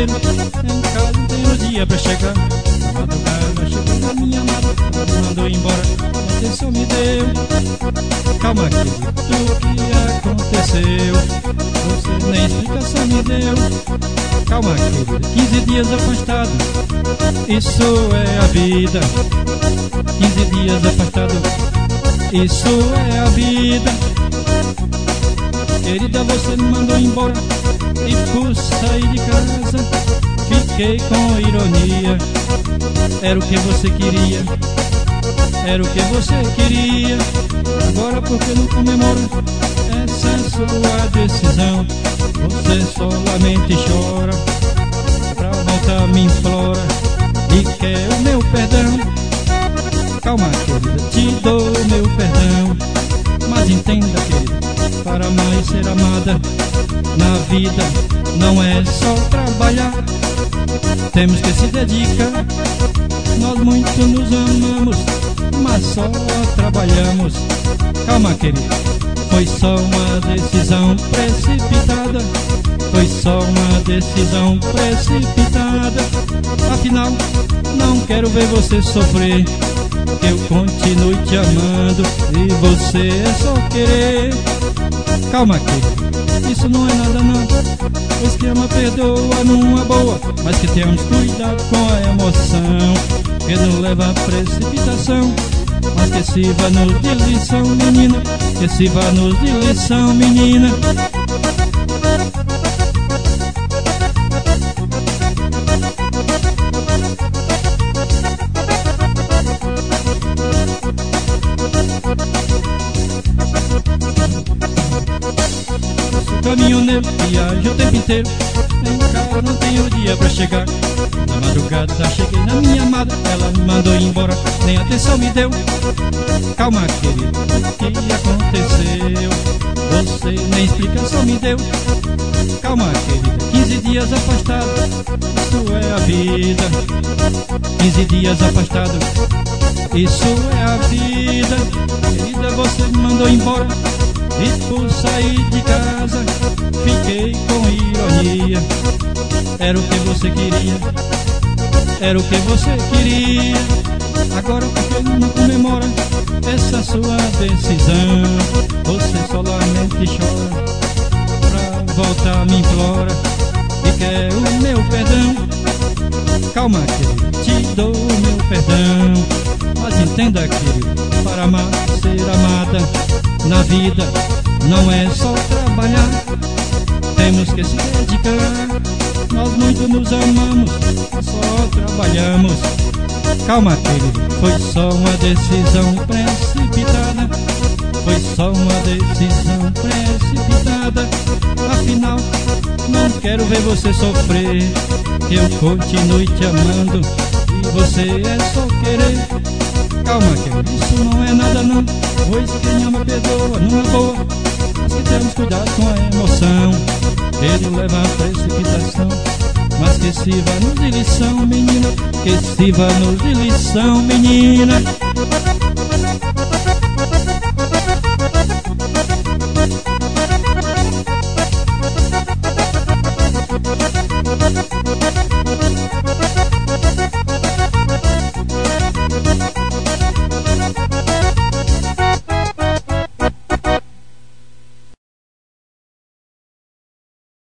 inteiro. Em casa não tem o dia pra chegar. Na madrugada cheguei na minha amada, ela me mandou embora, atenção me deu. Calma querido, o que aconteceu? Você nem explicação me deu. Calma querido, 15 dias afastado, isso é a vida. 15 dias afastado, isso é a vida. Querida, você me mandou embora e por sair de casa fiquei com ironia. Era o que você queria, era o que você queria. Agora por que não comemora essa sua decisão? Você solamente chora, pra voltar me implora e quer o meu perdão. Calma querida, te dou o meu perdão. Mas entenda querida, para amar e ser amada na vida não é só trabalhar. Temos que se dedicar. Nós muito nos amamos, mas só trabalhamos. Calma querido, foi só uma decisão precipitada. Foi só uma decisão precipitada. Afinal, não quero ver você sofrer. Eu continuo te amando e você é só querer. Calma querido, isso não é nada não, pois que ama perdoa numa boa. Mas que tenhamos cuidado com a emoção, que não leva a precipitação. Mas que sirva-nos de lição, menina, que sirva-nos de lição, menina. Caminhoneiro, viaja o tempo inteiro. Em casa não tenho dia pra chegar. Na madrugada cheguei na minha amada, ela me mandou embora, nem atenção me deu. Calma querido, o que aconteceu? Você nem explicação me deu. Calma querida, 15 dias afastado, isso é a vida. 15 dias afastado, isso é a vida. Querida, você me mandou embora e por sair de casa fiquei com ironia. Era o que você queria, era o que você queria. Agora por que não comemora essa sua decisão? Você solamente chora, pra voltar me implora e quer o meu perdão. Calma querido, te dou o meu perdão. Mas entenda querido, para amar, ser amada na vida não é só trabalhar. Temos que se dedicar. Nós muito nos amamos, só trabalhamos. Calma querido, foi só uma decisão precipitada. Foi só uma decisão precipitada. Afinal, não quero ver você sofrer. Eu continuo te amando e você é só querer. Calma querido, isso não é nada não, pois quem ama perdoa numa boa. Mas que temos cuidado com a emoção, ele leva a precipitação. Mas que sirva-nos de lição, menina, que sirva-nos de lição, menina.